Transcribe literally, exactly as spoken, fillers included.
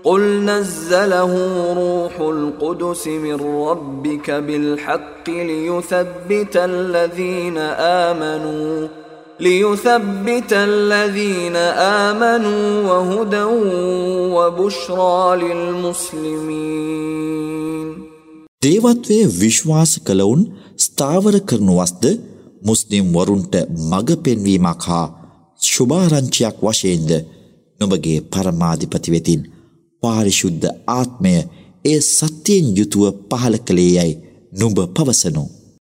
قل نزله روح القدس من ربك بالحق ليثبت الذين آمنوا ليثبت الذين آمنوا وهدى وبشرى للمسلمين. දේවත්වයේ විශ්වාස කළවුන් ස්ථාවර කරනු වස්ද මුස්ලිම් වරුන්ට මඟ පෙන්වීමක් හා ශුභාරංචියක් වශයෙන්ද නුඹගේ පරමාධිපති වෙතින් පාරිශුද්ධ ආත්මය ඒ සත්‍යයෙන් යුතුව පහළ කළේ යයි නුඹ පවසනු.